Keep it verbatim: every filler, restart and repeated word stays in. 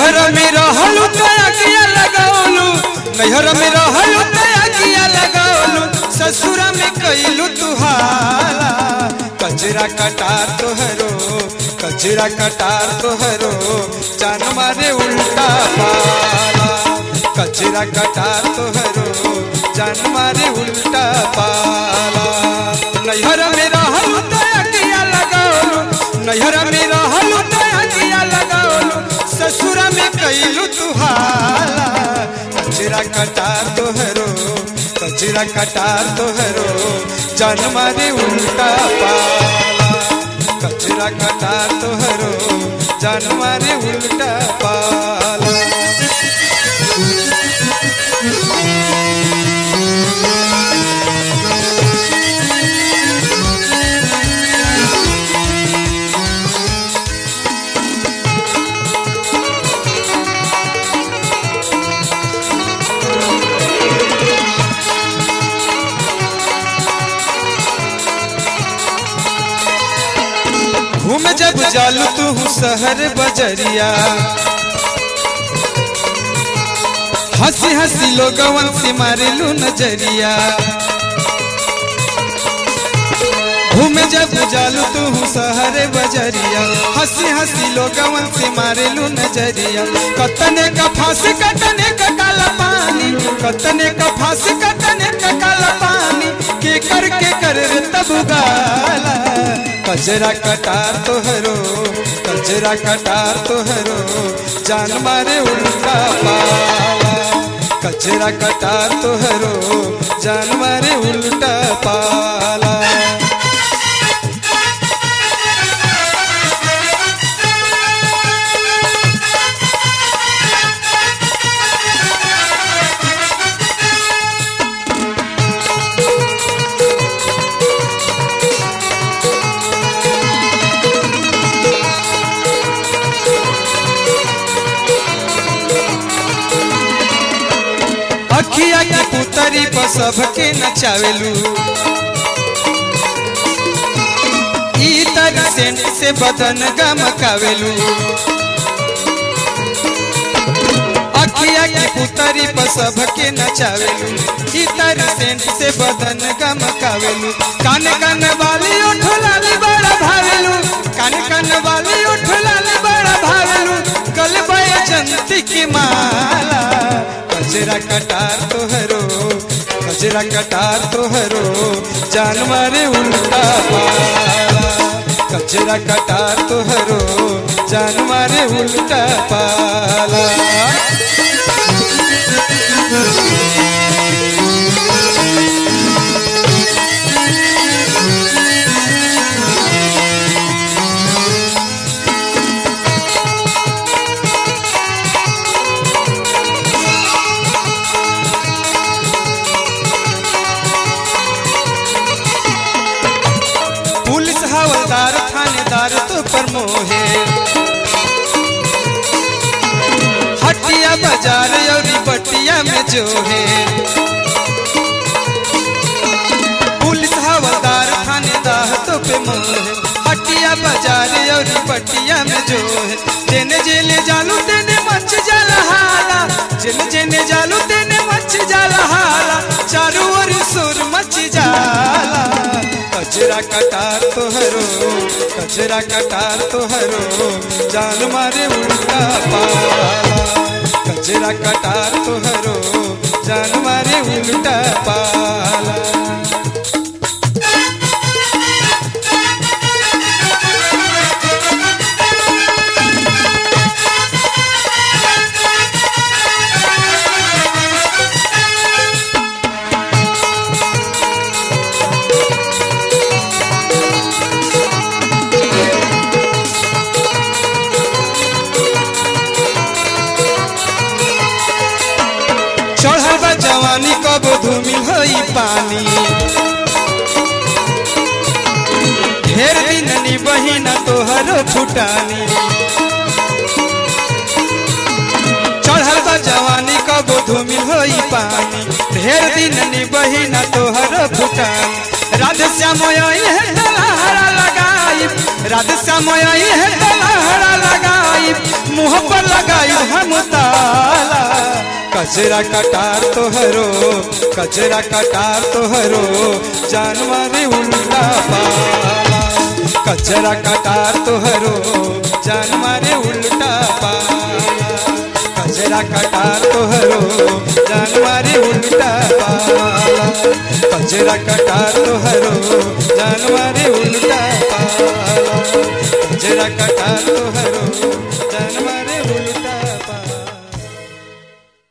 नैहर में रहलू तो अगिया लगावलू नैहर में रहलू तो अगिया लगावलू ससुरा में कैलू तुहारा कजरा कटार तोहरो कजरा कटार तोहरो जान मारे उल्टा पाला कजरा कटार तोहरो जान मारे उल्टा पाला नैहर में रहलू तो अगिया लगावलू नैहर में रहलू तो अगिया लगावलू ससुरा में कैलू तुहारा कजरा कटार तोहरो कजरा कटार तोहरो जान मारे उल्टा पाला कजरा कटार तोहरो जान मारे उल्टा पाला घूम जब जालू तू शहर बजरिया हंसी हंसी लोगवन से मारेलू नजरिया घूम जब जालू तू शहर बजरिया हंसी हंसी लोगवन से मारेलू नजरिया कतने का फांसी कतने का काला पानी कतने का फांसी कतने का काला पानी के कर के कर तब गाला कजरा कटार तोहरो कजरा कटार तोहरो जान मारे उल्टा पाला कजरा कटार तोहरो जान मारे उल्टा पाला अखिया की पुतरी पर सबके नचावेलू इतर सेंट से बदन गमकावेलू अखिया की पुतरी पर सबके नचावेलू इतर सेंट से बदन गमकावेलू कान कान वाली उठलाली बड़ा भावेलू कान कान वाली उठलाली बड़ा भावेलू कल जंती की माला कजरा कटार तोहरो कजरा कटार तोहरो जान मारे उल्टा पाला कजरा कटार तोहरो जान मारे उल्टा पाला पुलिस हवलदार थानेदार तो पर मोहे हटिया बाजार और बटिया में जो है पुलिस हवलदार थानेदार तो पे मोहे हटिया बाजार और बटिया में जो है जेने जेने जालू तेने मच जाला हाला जेने जेने जालू तेने मच जाला हाला चारों ओर सुर मच जाला कजरा कटार तोहरो कजरा कटार तोहरो जान मारे उल्टा पाला कजरा कटार तोहरो जान मारे उल्टा पाला जवानी कब धूमिल होई पानी ढेर दिन नी बहिना तोहरो फुटानी चढ़ल बा जवानी कब धूमिल होई पानी ढेर दिन नी बहिना तोहरो फुटानी राधे श्याम आई है तलहरा लगाई राधे श्याम आई है तलहरा लगाई मुँह पर लगाई हम ताला। कचरा कटार तोहरो कचरा कटार तोहरो जानवर उल्टा पाला। कचरा कटार तोहरो जानवर उल्टा पाला। कचरा कटार तोहरो जानवर उल्टा पाला। कचरा कटार तोहरो जानवर उल्टा पाला। कचरा कटार